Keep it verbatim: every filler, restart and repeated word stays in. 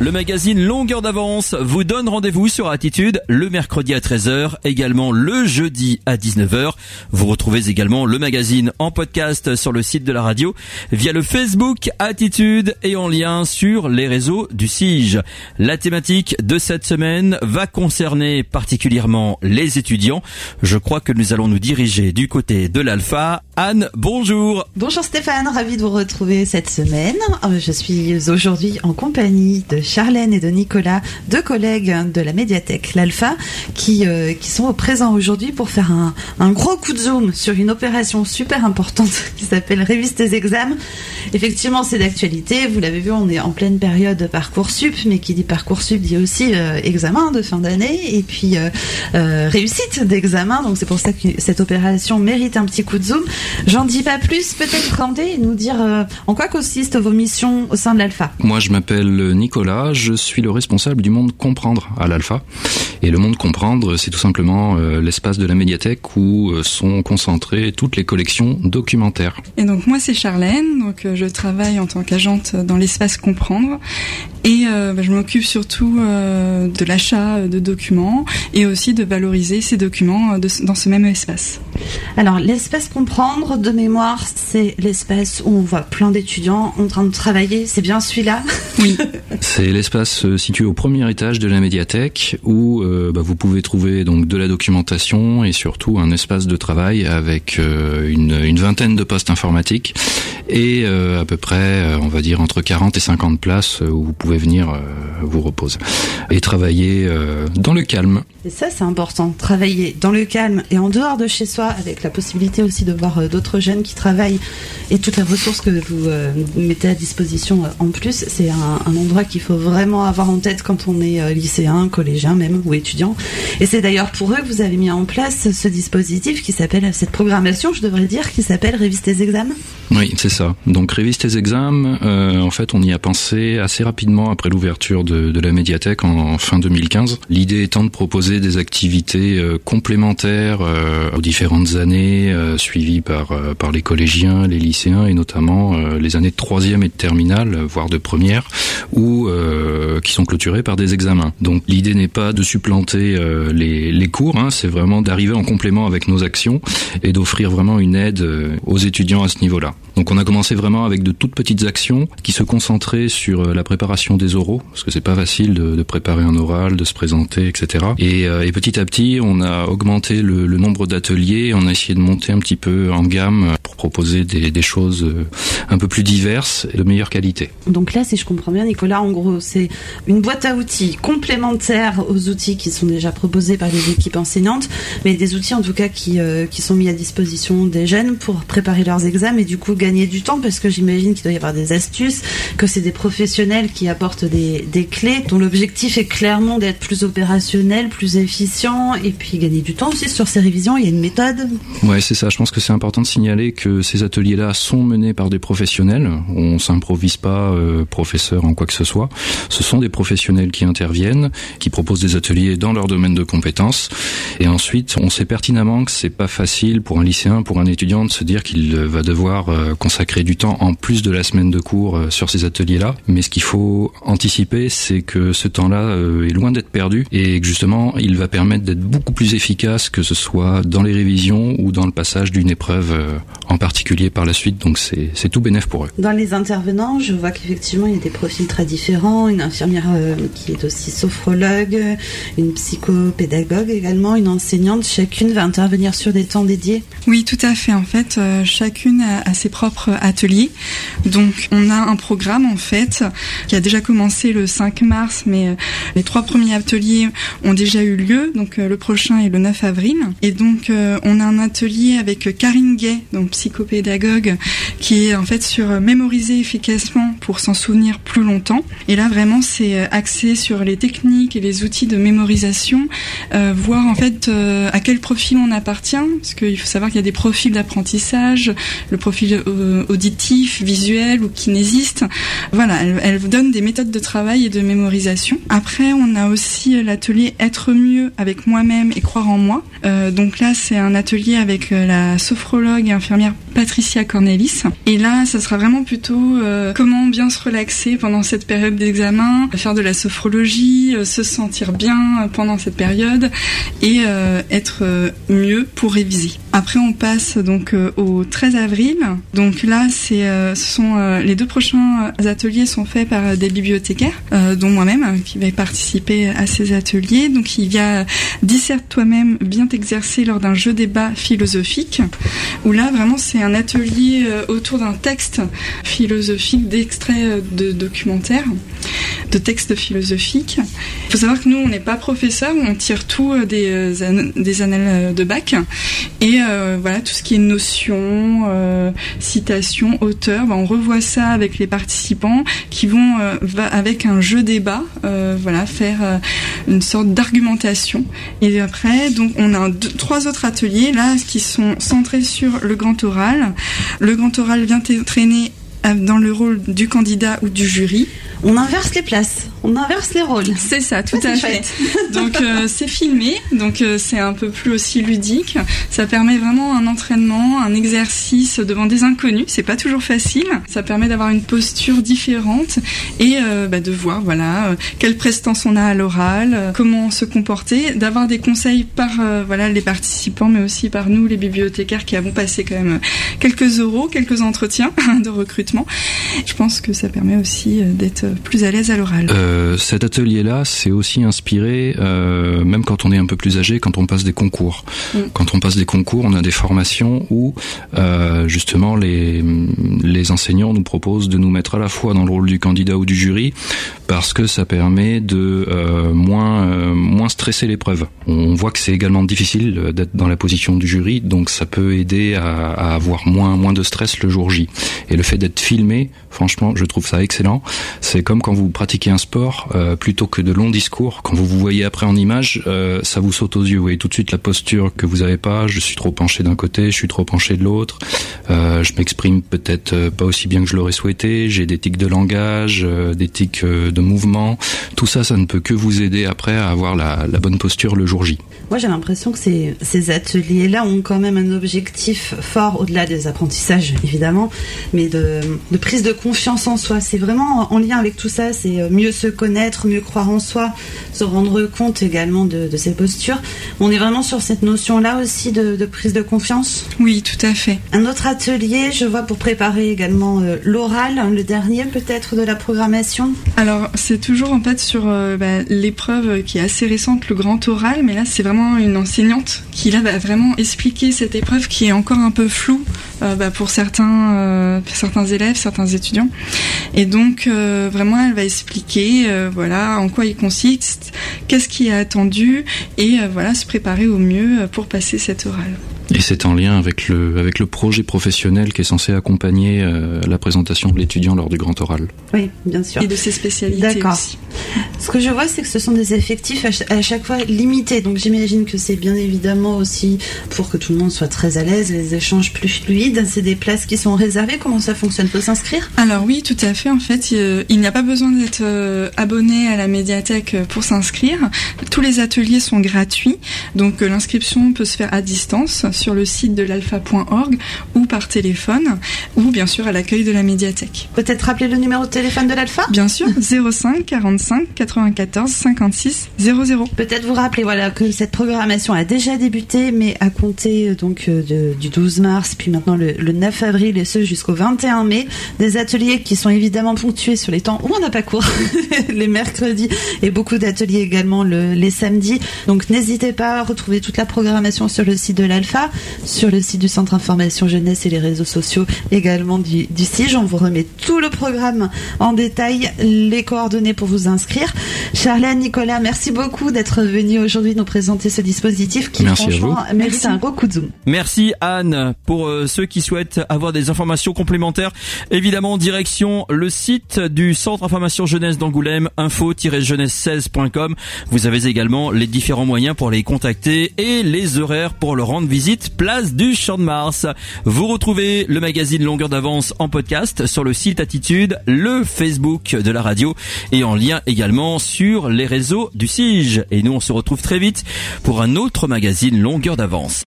Le magazine Longueur d'avance vous donne rendez-vous sur Attitude le mercredi à treize heures, également le jeudi à dix-neuf heures. Vous retrouvez également le magazine en podcast sur le site de la radio, via le Facebook Attitude et en lien sur les réseaux du S I G. La thématique de cette semaine va concerner particulièrement les étudiants. Je crois que nous allons nous diriger du côté de l'Alpha. Anne, bonjour. Bonjour Stéphane, ravi de vous retrouver cette semaine. Je suis aujourd'hui en compagnie de Charlène et de Nicolas, deux collègues de la médiathèque l'Alpha, qui, euh, qui sont au présent aujourd'hui pour faire un, un gros coup de zoom sur une opération super importante qui s'appelle Révise tes examens. Effectivement, c'est d'actualité. Vous l'avez vu, on est en pleine période Parcoursup, mais qui dit Parcoursup dit aussi euh, examen de fin d'année et puis euh, euh, réussite d'examen. Donc c'est pour ça que cette opération mérite un petit coup de zoom. J'en dis pas plus, peut-être présenter et nous dire euh, en quoi consistent vos missions au sein de l'Alpha. Moi, je m'appelle Nicolas, je suis le responsable du Monde Comprendre à l'Alpha. Et le Monde Comprendre, c'est tout simplement euh, l'espace de la médiathèque où euh, sont concentrées toutes les collections documentaires. Et donc moi, c'est Charlène, donc euh, je travaille en tant qu'agente dans l'espace Comprendre. Et euh, bah, je m'occupe surtout euh, de l'achat de documents et aussi de valoriser ces documents de, dans ce même espace. Alors, l'espace Comprendre, de mémoire, c'est l'espace où on voit plein d'étudiants en train de travailler. C'est bien celui-là ? Oui. C'est l'espace situé au premier étage de la médiathèque où euh, bah, vous pouvez trouver donc de la documentation et surtout un espace de travail avec euh, une, une vingtaine de postes informatiques et euh, à peu près, euh, on va dire, entre quarante et cinquante places où vous pouvez venir euh, vous reposer et travailler euh, dans le calme. Et ça, c'est important, travailler dans le calme et en dehors de chez soi, avec la possibilité aussi de voir euh, d'autres jeunes qui travaillent et toutes les ressources que vous euh, mettez à disposition euh, en plus. C'est un, un endroit qu'il faut vraiment avoir en tête quand on est euh, lycéen, collégien même ou étudiant. Et c'est d'ailleurs pour eux que vous avez mis en place ce dispositif qui s'appelle, cette programmation, je devrais dire, qui s'appelle Révise tes examens. Oui, c'est ça. Donc Révise tes examens, euh, en fait, on y a pensé assez rapidement après l'ouverture de, de la médiathèque en, en fin deux mille quinze. L'idée étant de proposer des activités euh, complémentaires euh, aux différentes années euh, suivies par euh, par les collégiens, les lycéens et notamment euh, les années de troisième et de terminale, voire de première, ou euh, qui sont clôturées par des examens. Donc l'idée n'est pas de supplanter euh, les les cours, hein, c'est vraiment d'arriver en complément avec nos actions et d'offrir vraiment une aide euh, aux étudiants à ce niveau-là. Donc on a commencé vraiment avec de toutes petites actions qui se concentraient sur la préparation des oraux, parce que c'est pas facile de, de préparer un oral, de se présenter, et cetera. Et, euh, et petit à petit, on a augmenté le, le nombre d'ateliers, on a essayé de monter un petit peu en gamme pour proposer des, des choses un peu plus diverses et de meilleure qualité. Donc là, si je comprends bien, Nicolas, en gros, c'est une boîte à outils complémentaire aux outils qui sont déjà proposés par les équipes enseignantes, mais des outils en tout cas qui, euh, qui sont mis à disposition des jeunes pour préparer leurs examens et du coup gagner du temps, parce que j'imagine qu'il doit y avoir des astuces, que c'est des professionnels qui apportent des, des clés dont l'objectif est clairement d'être plus opérationnel, plus efficient et puis gagner du temps aussi sur ces révisions. Il y a une méthode. Ouais, c'est ça. Je pense que c'est important de signaler que ces ateliers-là sont menés par des professionnels. On s'improvise pas euh, professeur en quoi que ce soit. Ce sont des professionnels qui interviennent, qui proposent des ateliers dans leur domaine de compétences. Et ensuite, on sait pertinemment que c'est pas facile pour un lycéen, pour un étudiant de se dire qu'il va devoir euh, consacrer du temps en plus de la semaine de cours euh, sur ces ateliers-là. Mais ce qu'il faut anticiper, c'est que ce temps-là euh, est loin d'être perdu et que justement, il va permettre d'être beaucoup plus efficace, que ce soit dans les révisions ou dans le passage d'une épreuve euh, en particulier par la suite. Donc c'est, c'est tout bénef pour eux. Dans les intervenants, je vois qu'effectivement, il y a des profils très différents. Une infirmière euh, qui est aussi sophrologue, une psychopédagogue également, une enseignante. Chacune va intervenir sur des temps dédiés. Oui, tout à fait. En fait, euh, chacune a, a ses propres ateliers. Donc, on a un programme, en fait, qui a déjà commencé le cinq mars, mais euh, les trois premiers ateliers ont déjà eu lieu. Donc, euh, le prochain est le neuf avril. Et donc, euh, on a un atelier avec Karine Gay, donc psychopédagogue, qui est en fait sur euh, mémoriser efficacement pour s'en souvenir plus longtemps. Et là, vraiment, c'est euh, axé sur les techniques et les outils de mémorisation, euh, voir en fait euh, à quel profil on appartient, parce qu'il faut savoir qu'il y a des profils d'apprentissage, le profil euh, auditif, visuel ou kinésiste. Voilà, elle, elle donne des méthodes de travail et de mémorisation. Après, on a aussi l'atelier Être mieux avec moi-même et croire en moi. Euh, donc là, c'est un atelier avec la sophrologue et infirmière Patricia Cornelis. Et là, ça sera vraiment plutôt euh, comment bien se relaxer pendant cette période d'examen, faire de la sophrologie, euh, se sentir bien pendant cette période et euh, être euh, mieux pour réviser. Après, on passe donc euh, au treize avril. Donc là, c'est, euh, ce sont euh, les deux prochains ateliers sont faits par euh, des bibliothécaires, euh, dont moi-même, euh, qui vais participer à ces ateliers. Donc il y a Disserte toi-même, bien t'exercer lors d'un jeu débat philosophique, où là vraiment c'est un atelier euh, autour d'un texte philosophique, d'extraits de documentaires, de textes philosophiques. Il faut savoir que nous, on n'est pas professeurs, on tire tout euh, des, euh, des annales de bac. Et euh, voilà, tout ce qui est notion, euh, citation, auteur, ben on revoit ça avec les participants qui vont euh, va avec un jeu débat, euh, voilà, faire euh, une sorte d'argumentation. Et après, donc on a deux, trois autres ateliers là qui sont centrés sur le grand oral. Le grand oral vient t'entraîner dans le rôle du candidat ou du jury. On inverse les places, on inverse les rôles. C'est ça, tout ça, à fait. Donc euh, c'est filmé, donc euh, c'est un peu plus aussi ludique. Ça permet vraiment un entraînement, un exercice devant des inconnus. C'est pas toujours facile. Ça permet d'avoir une posture différente et euh, bah, de voir voilà euh, quelle prestance on a à l'oral, euh, comment se comporter, d'avoir des conseils par euh, voilà les participants, mais aussi par nous les bibliothécaires qui avons passé quand même quelques euros, quelques entretiens de recrutement. Je pense que ça permet aussi euh, d'être plus à l'aise à l'oral. Euh, cet atelier-là, c'est aussi inspiré, euh, même quand on est un peu plus âgé, quand on passe des concours. Mm. Quand on passe des concours, on a des formations où euh, justement les, les enseignants nous proposent de nous mettre à la fois dans le rôle du candidat ou du jury, parce que ça permet de euh, moins, euh, moins stresser l'épreuve. On voit que c'est également difficile d'être dans la position du jury, donc ça peut aider à, à avoir moins, moins de stress le jour J. Et le fait d'être filmé, franchement, je trouve ça excellent. C'est comme quand vous pratiquez un sport, euh, plutôt que de longs discours, quand vous vous voyez après en image, euh, ça vous saute aux yeux. Vous voyez tout de suite la posture que vous avez pas. Je suis trop penché d'un côté, je suis trop penché de l'autre. Euh, je m'exprime peut-être pas aussi bien que je l'aurais souhaité. J'ai des tics de langage, euh, des tics euh, de mouvement. Tout ça, ça ne peut que vous aider après à avoir la, la bonne posture le jour J. Moi, j'ai l'impression que ces, ces ateliers-là ont quand même un objectif fort, au-delà des apprentissages, évidemment, mais de, de prise de confiance en soi. C'est vraiment en lien avec tout ça, c'est mieux se connaître, mieux croire en soi, se rendre compte également de, de ses postures. On est vraiment sur cette notion-là aussi de, de prise de confiance. Oui, tout à fait. Un autre atelier, je vois, pour préparer également euh, l'oral, le dernier peut-être de la programmation. Alors, c'est toujours en fait sur euh, bah, l'épreuve qui est assez récente, le grand oral, mais là, c'est vraiment une enseignante qui là va vraiment expliquer cette épreuve qui est encore un peu floue euh, bah, pour certains, euh, certains élèves, certains étudiants. Et donc, euh, vraiment, elle va expliquer euh, voilà, en quoi il consiste, qu'est-ce qui est attendu, et euh, voilà, se préparer au mieux pour passer cette orale. Et c'est en lien avec le, avec le projet professionnel qui est censé accompagner euh, la présentation de l'étudiant lors du grand oral. Oui, bien sûr. Et de ses spécialités. D'accord. Aussi. Ce que je vois, c'est que ce sont des effectifs à, ch- à chaque fois limités. Donc j'imagine que c'est bien évidemment aussi pour que tout le monde soit très à l'aise, les échanges plus fluides. C'est des places qui sont réservées. Comment ça fonctionne? Faut s'inscrire? Alors oui, tout à fait. En fait, il, il n'y a pas besoin d'être euh, abonné à la médiathèque pour s'inscrire. Tous les ateliers sont gratuits. Donc euh, l'inscription peut se faire à distance sur le site de l'alpha point org ou par téléphone ou bien sûr à l'accueil de la médiathèque. Peut-être rappeler le numéro de téléphone de l'Alpha? Bien sûr, zéro cinq quarante-cinq quatre-vingt-quatorze cinquante-six zéro zéro. Peut-être vous rappeler voilà, que cette programmation a déjà débuté, mais à compter donc de, du douze mars, puis maintenant le, le neuf avril et ce jusqu'au vingt et un mai, des ateliers qui sont évidemment ponctués sur les temps où on n'a pas cours, les mercredis, et beaucoup d'ateliers également le, les samedis. Donc n'hésitez pas à retrouver toute la programmation sur le site de l'Alpha, sur le site du Centre Information Jeunesse et les réseaux sociaux également du, du S I G. On vous remet tout le programme en détail, les coordonnées pour vous inscrire. Charlène, Nicolas, merci beaucoup d'être venus aujourd'hui nous présenter ce dispositif qui merci franchement mérite un gros coup de zoom. Merci Anne. Pour euh, ceux qui souhaitent avoir des informations complémentaires, évidemment direction le site du Centre Information Jeunesse d'Angoulême, info tiret jeunesse seize point com. Vous avez également les différents moyens pour les contacter et les horaires pour leur rendre visite, place du Champ de Mars. Vous retrouvez le magazine Longueur d'avance en podcast sur le site Attitude, le Facebook de la radio et en lien également sur les réseaux du S I G. Et nous on se retrouve très vite pour un autre magazine Longueur d'avance.